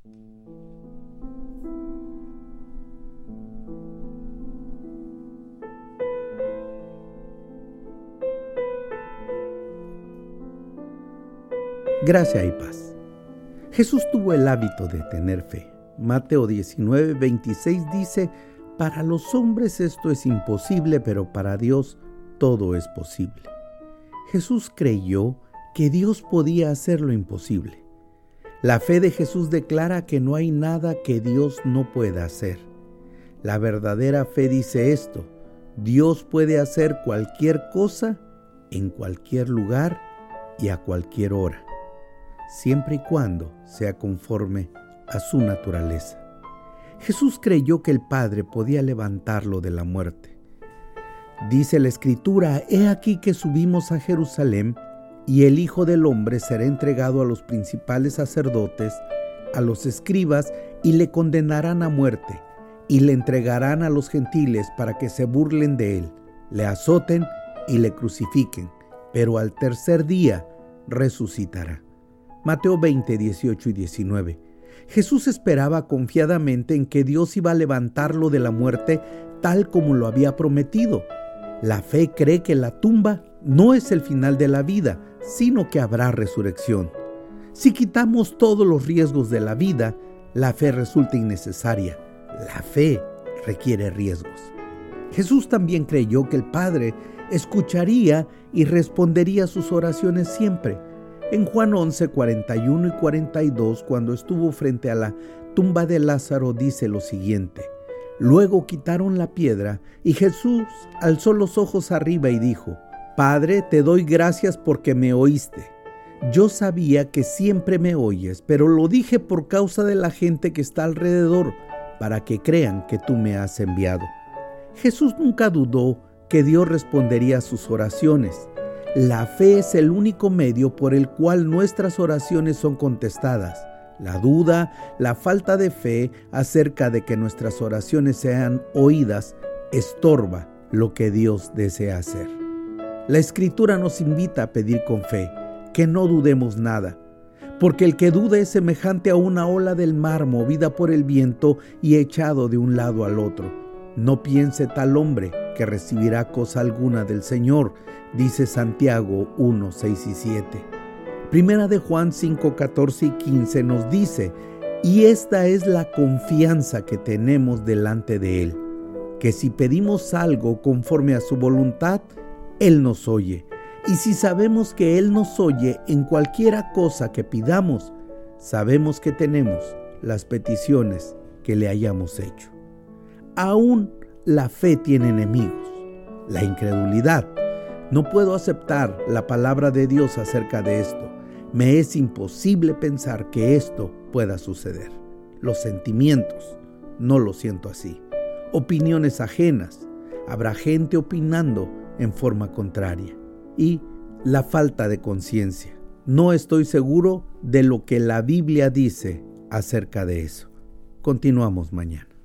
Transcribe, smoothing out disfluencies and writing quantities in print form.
Gracia y paz. Jesús tuvo el hábito de tener fe. Mateo 19:26 dice: para los hombres esto es imposible, pero para Dios todo es posible. Jesús creyó que Dios podía hacer lo imposible. La fe de Jesús declara que no hay nada que Dios no pueda hacer. La verdadera fe dice esto: Dios puede hacer cualquier cosa, en cualquier lugar y a cualquier hora, siempre y cuando sea conforme a su naturaleza. Jesús creyó que el Padre podía levantarlo de la muerte. Dice la Escritura: he aquí que subimos a Jerusalén, y el Hijo del Hombre será entregado a los principales sacerdotes, a los escribas, y le condenarán a muerte, y le entregarán a los gentiles para que se burlen de él, le azoten y le crucifiquen, pero al tercer día resucitará. Mateo 20, 18 y 19. Jesús esperaba confiadamente en que Dios iba a levantarlo de la muerte tal como lo había prometido. La fe cree que la tumba no es el final de la vida, sino que habrá resurrección. Si quitamos todos los riesgos de la vida, la fe resulta innecesaria. La fe requiere riesgos. Jesús también creyó que el Padre escucharía y respondería sus oraciones siempre. En Juan 11, 41 y 42, cuando estuvo frente a la tumba de Lázaro, dice lo siguiente: luego quitaron la piedra y Jesús alzó los ojos arriba y dijo: Padre, te doy gracias porque me oíste. Yo sabía que siempre me oyes, pero lo dije por causa de la gente que está alrededor, para que crean que tú me has enviado. Jesús nunca dudó que Dios respondería a sus oraciones. La fe es el único medio por el cual nuestras oraciones son contestadas. La duda, la falta de fe acerca de que nuestras oraciones sean oídas, estorba lo que Dios desea hacer. La Escritura nos invita a pedir con fe, que no dudemos nada, porque el que duda es semejante a una ola del mar movida por el viento y echado de un lado al otro. No piense tal hombre que recibirá cosa alguna del Señor, dice Santiago 1, 6 y 7. Primera de Juan 5, 14 y 15 nos dice: y esta es la confianza que tenemos delante de Él, que si pedimos algo conforme a su voluntad, Él nos oye. Y si sabemos que Él nos oye en cualquiera cosa que pidamos, sabemos que tenemos las peticiones que le hayamos hecho. Aún la fe tiene enemigos: la incredulidad. No puedo aceptar la palabra de Dios acerca de esto. Me es imposible pensar que esto pueda suceder. Los sentimientos: no lo siento así. Opiniones ajenas: habrá gente opinando en forma contraria. Y la falta de conciencia: no estoy seguro de lo que la Biblia dice acerca de eso. Continuamos mañana.